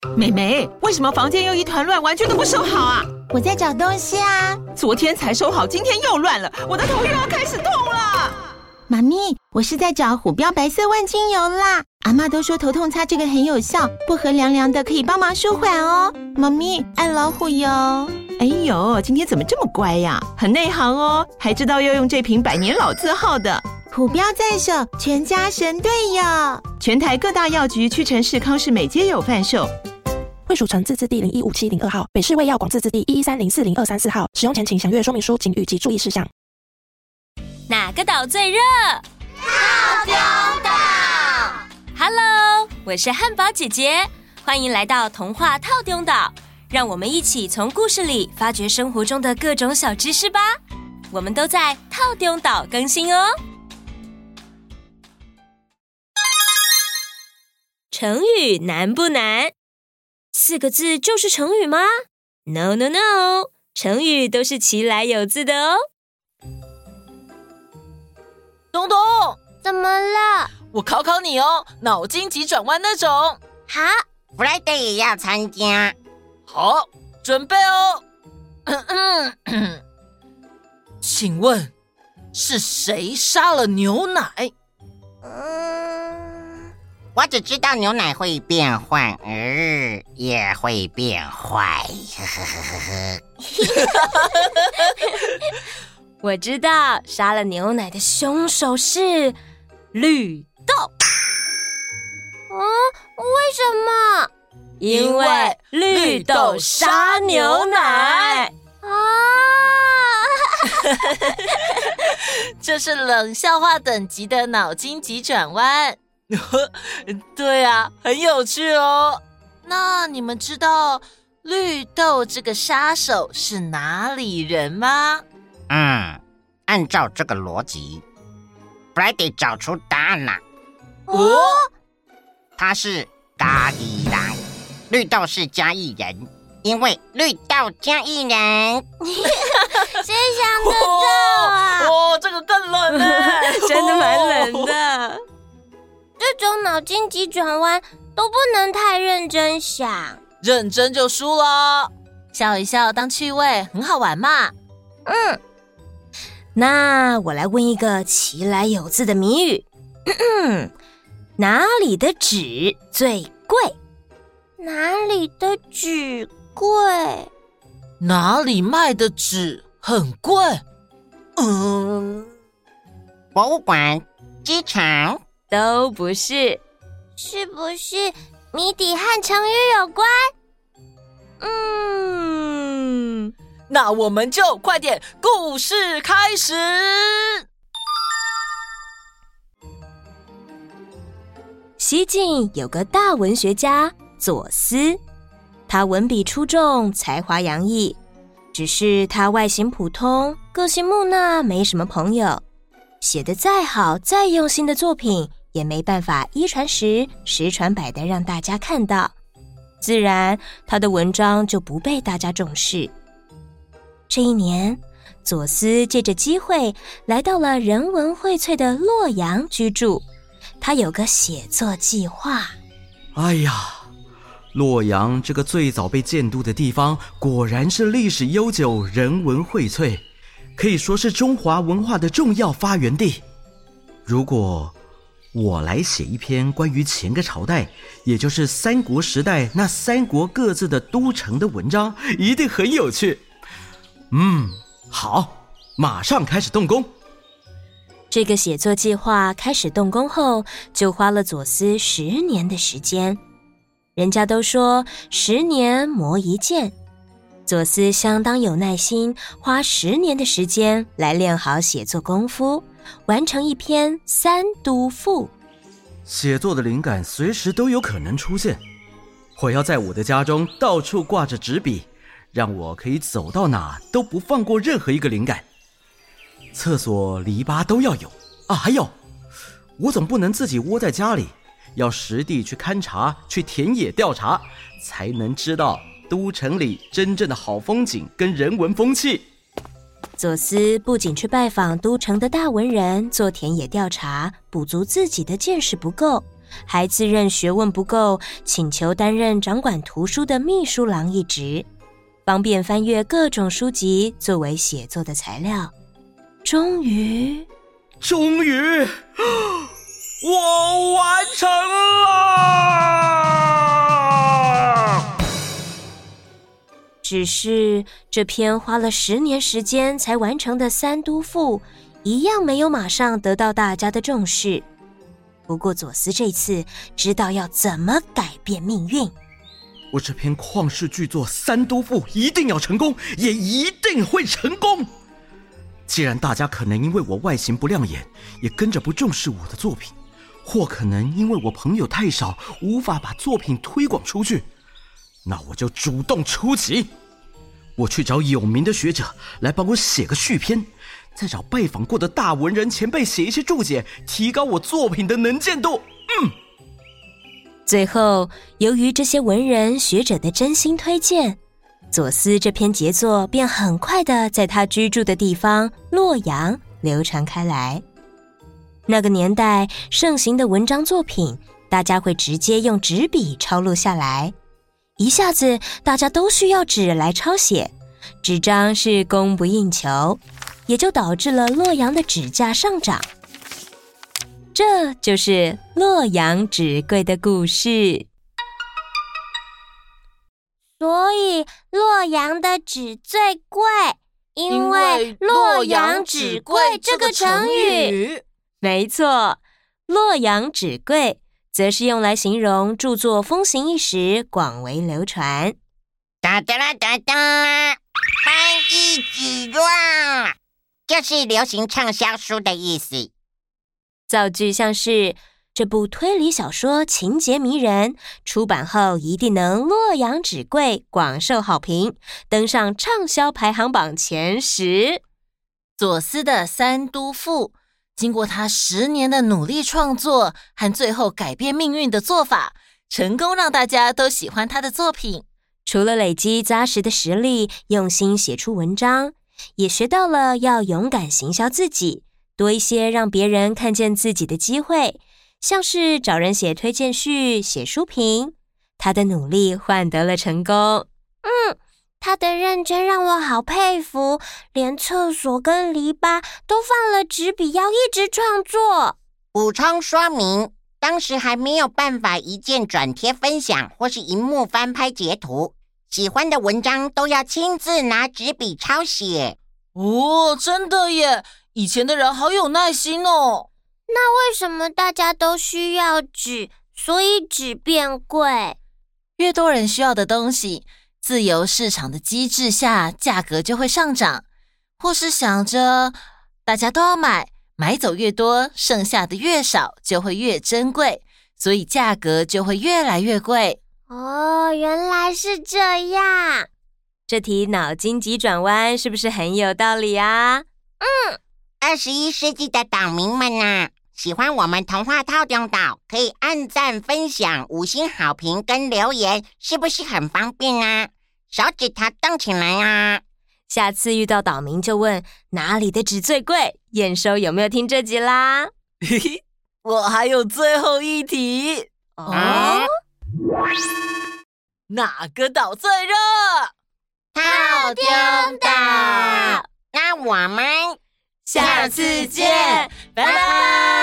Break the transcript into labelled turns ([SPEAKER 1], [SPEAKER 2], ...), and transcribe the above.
[SPEAKER 1] 妹妹，为什么房间又一团乱，完全都不收好啊？
[SPEAKER 2] 我在找东西啊。
[SPEAKER 1] 昨天才收好，今天又乱了，我的头又要开始痛了。
[SPEAKER 2] 妈咪，我是在找虎标白色万金油啦。阿嬷都说头痛擦这个很有效，薄荷凉凉的，可以帮忙舒缓哦。妈咪，爱老虎油。
[SPEAKER 1] 哎呦，今天怎么这么乖呀？很内行哦，还知道要用这瓶百年老字号的。
[SPEAKER 2] 虎标在手，全家神队友。
[SPEAKER 1] 全台各大药局、屈臣氏、康士美皆有贩售。
[SPEAKER 3] 惠蜀城自治地015702号，北市卫药广自治地113040234号。使用前请详阅说明书警语及注意事项。
[SPEAKER 4] 哪个岛最热？
[SPEAKER 5] 套丢岛。
[SPEAKER 4] Hello， 我是汉堡姐姐，欢迎来到童话套丢岛，让我们一起从故事里发掘生活中的各种小知识吧。我们都在套丢岛更新哦。成语难不难？4个字就是成语吗？ No No No， 成语都是其来有自的哦。
[SPEAKER 5] 东东，
[SPEAKER 6] 怎么了？
[SPEAKER 5] 我考考你哦，脑筋急转弯那种。
[SPEAKER 6] 好
[SPEAKER 2] ，Friday 也要参加。
[SPEAKER 5] 好，准备哦。请问是谁杀了牛奶？
[SPEAKER 2] 我只知道牛奶会变坏，也会变坏。
[SPEAKER 4] 我知道杀了牛奶的凶手是绿豆。
[SPEAKER 6] 为什么？
[SPEAKER 4] 因为绿豆杀牛奶。
[SPEAKER 5] 这是冷笑话等级的脑筋急转弯。对啊，很有趣哦。那你们知道绿豆这个杀手是哪里人吗？
[SPEAKER 2] 按照这个逻辑 ，Friday 找出答案啦。他是嘉义人，绿豆是嘉义人，因为绿豆嘉义人。
[SPEAKER 6] 谁想得到啊？
[SPEAKER 5] 这个更冷呢，
[SPEAKER 4] 真的蛮冷的。
[SPEAKER 6] 这种脑筋急转弯都不能太认真想，
[SPEAKER 5] 认真就输了。笑一笑当趣味，很好玩嘛。
[SPEAKER 4] 那我来问一个其来有自的谜语。哪里的纸最贵？
[SPEAKER 6] 哪里的纸贵？
[SPEAKER 5] 哪里卖的纸很贵？
[SPEAKER 2] 博物馆、机场
[SPEAKER 4] 都不是。
[SPEAKER 6] 是不是谜底和成语有关？
[SPEAKER 5] 那我们就快点故事开始。
[SPEAKER 4] 西晋有个大文学家左思，他文笔出众，才华洋溢，只是他外形普通，个性木讷，没什么朋友，写得再好再用心的作品也没办法一传十，十传百的让大家看到，自然他的文章就不被大家重视。这一年，左思借着机会来到了人文荟萃的洛阳居住，他有个写作计划。
[SPEAKER 7] 哎呀，洛阳这个最早被建都的地方，果然是历史悠久，人文荟萃，可以说是中华文化的重要发源地。如果我来写一篇关于前个朝代，也就是三国时代那三国各自的都城的文章，一定很有趣。好，马上开始动工。
[SPEAKER 4] 这个写作计划开始动工后，就花了左思10年的时间。人家都说10年磨一剑，左思相当有耐心，花10年的时间来练好写作功夫，完成一篇《三都赋》。
[SPEAKER 7] 写作的灵感随时都有可能出现，我要在我的家中到处挂着纸笔，让我可以走到哪都不放过任何一个灵感。厕所、篱笆都要有啊，还有，我总不能自己窝在家里，要实地去勘察，去田野调查，才能知道都城里真正的好风景跟人文风气。
[SPEAKER 4] 左思不仅去拜访都城的大文人做田野调查，补足自己的见识不够， 还自认学问不够，请求担任掌管图书的秘书郎一职，方便翻阅各种书籍作为写作的材料。终于，
[SPEAKER 7] 我完成了！
[SPEAKER 4] 只是这篇花了10年时间才完成的《三都赋》，一样没有马上得到大家的重视。不过佐斯这次知道要怎么改变命运。
[SPEAKER 7] 我这篇旷世巨作《三都赋》一定要成功，也一定会成功。既然大家可能因为我外形不亮眼，也跟着不重视我的作品，或可能因为我朋友太少，无法把作品推广出去，那我就主动出击。我去找有名的学者来帮我写个续篇，再找拜访过的大文人前辈写一些注解，提高我作品的能见度。
[SPEAKER 4] 最后，由于这些文人学者的真心推荐，佐斯这篇杰作便很快地在他居住的地方洛阳流传开来。那个年代盛行的文章作品，大家会直接用纸笔抄录下来，一下子大家都需要纸来抄写，纸张是供不应求，也就导致了洛阳的纸价上涨。这就是洛阳纸贵的故事。
[SPEAKER 6] 所以洛阳的纸最贵，因为洛阳纸贵这个成语。
[SPEAKER 4] 没错，洛阳纸贵则是用来形容著作风行一时，广为流传。
[SPEAKER 8] 哒哒啦哒哒，翻译举落，就是流行畅销书的意思。
[SPEAKER 4] 造句像是这部推理小说情节迷人，出版后一定能洛阳纸贵，广受好评，登上畅销排行榜前10。
[SPEAKER 5] 佐斯的《三都赋》经过他10年的努力创作和最后改变命运的做法，成功让大家都喜欢他的作品。
[SPEAKER 4] 除了累积扎实的实力，用心写出文章，也学到了要勇敢行销自己，多一些让别人看见自己的机会，像是找人写推荐序、写书评。他的努力换得了成功。
[SPEAKER 6] 他的认真让我好佩服，连厕所跟篱笆都放了纸笔，要一直创作。
[SPEAKER 8] 补充说明，当时还没有办法一键转贴分享或是荧幕翻拍截图，喜欢的文章都要亲自拿纸笔抄写。
[SPEAKER 5] 哦，真的耶！以前的人好有耐心哦。
[SPEAKER 6] 那为什么大家都需要纸，所以纸变贵？
[SPEAKER 5] 越多人需要的东西，自由市场的机制下，价格就会上涨。或是想着大家都要买，买走越多，剩下的越少，就会越珍贵，所以价格就会越来越贵。
[SPEAKER 6] 哦，原来是这样。
[SPEAKER 4] 这题脑筋急转弯是不是很有道理啊
[SPEAKER 8] ？21世纪的岛民们啊，喜欢我们童话透中岛，可以按赞、分享、5星好评跟留言，是不是很方便啊？手指头动起来啊！
[SPEAKER 4] 下次遇到岛民就问哪里的纸最贵，验收有没有听这集啦？
[SPEAKER 5] 嘿嘿，我还有最后一题。哪个岛最热？
[SPEAKER 8] 透中岛。那我们
[SPEAKER 5] 下次见，拜拜。